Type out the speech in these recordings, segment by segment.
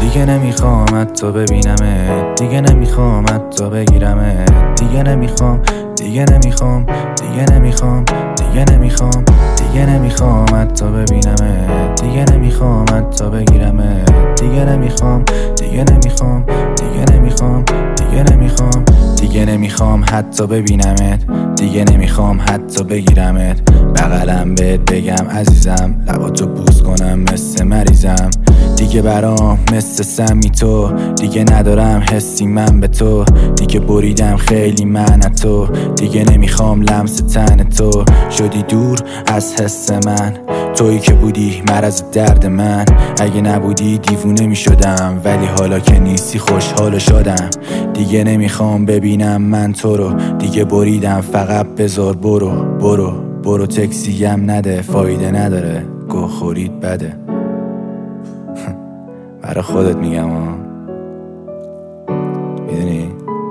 دیگه نمیخوام حتی ببینمت، دیگه نمیخوام حتی بگیرمت، دیگه نمیخوام، دیگه نمیخوام، دیگه نمیخوام، دیگه نمیخوام، دیگه نمیخوام حتی ببینمت، دیگه نمیخوام حتی بگیرمت، دیگه نمیخوام، دیگه نمیخوام، دیگه نمیخوام، دیگه نمیخوام، دیگه نمیخوام حتی ببینمت، دیگه نمیخوام حتی بگیرمت، بغلم بهت بگم عزیزم، لباتو بوس کنم مثل مریضم، دیگه برام مثل سمی تو، دیگه ندارم حسی من به تو، دیگه بریدم خیلی من تو، دیگه نمیخوام لمس تن تو، شدی دور از حس من، تویی که بودی مرض درد من، اگه نبودی دیوونه میشدم، ولی حالا که نیستی خوشحال و شدم، دیگه نمیخوام ببینم من تو رو، دیگه بریدم فقط بذار برو، برو برو، تکسیم نده فایده نداره، گوه خورید بده. برای خودت میگم ها، میدونی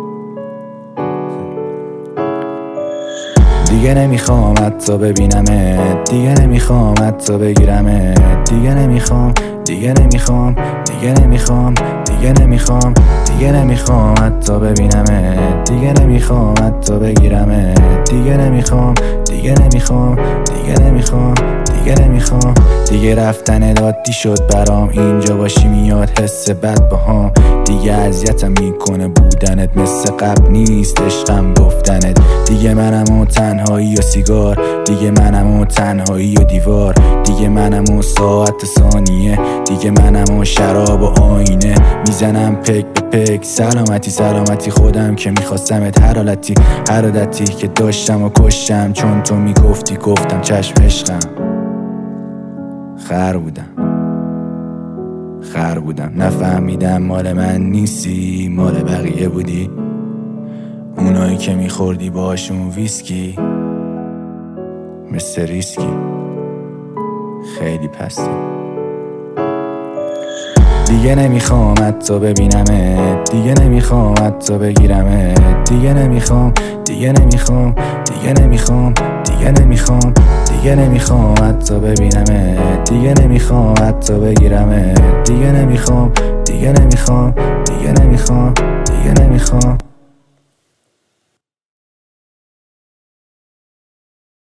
دیگه نمیخوام حتی ببینمت، دیگه نمیخوام حتی بگیرمت، دیگه نمیخوام، دیگه نمیخوام، دیگه نمیخوام، دیگه نمیخوام، دیگه نمیخوام حتی ببینمت، دیگه نمیخوام حتی بگیرمت، دیگه نمیخوام، دیگه نمیخوام، دیگه نمیخوام، دیگه نمیخوام، دیگه رفتن عادی شد برام، اینجا باشی میاد حس بد باهام، دیگه اذیتم میکنه بودنت، مثل قبل نیست عشقم گفتنت، دیگه منم و تنهایی و سیگار، دیگه منم و تنهایی و دیوار، دیگه منم و ساعت ثانیه، دیگه منم و شراب و آینه، میزنم پک به پک، سلامتی سلامتی خودم که میخواستمت، هر حالتی هر عادتی که داشتم و کشتم، چون تو میگفتی گفتم چشم عشقم، خر بودم نفهمیدم مال من نیستی، مال بقیه بودی، اونایی که میخوردی باشون ویسکی، مثل ریسکی خیلی پستی، دیگه نمیخوام حتی ببینمت، دیگه نمیخوام حتی بگیرمت، دیگه نمیخوام، دیگه نمیخوام، دیگه نمیخوام، دیگه نمیخوام، دیگه نمیخوام حتی ببینمت، دیگه نمیخوام حتی بگیرمت، دیگه نمیخوام، دیگه نمیخوام، دیگه نمیخوام، دیگه نمیخوام.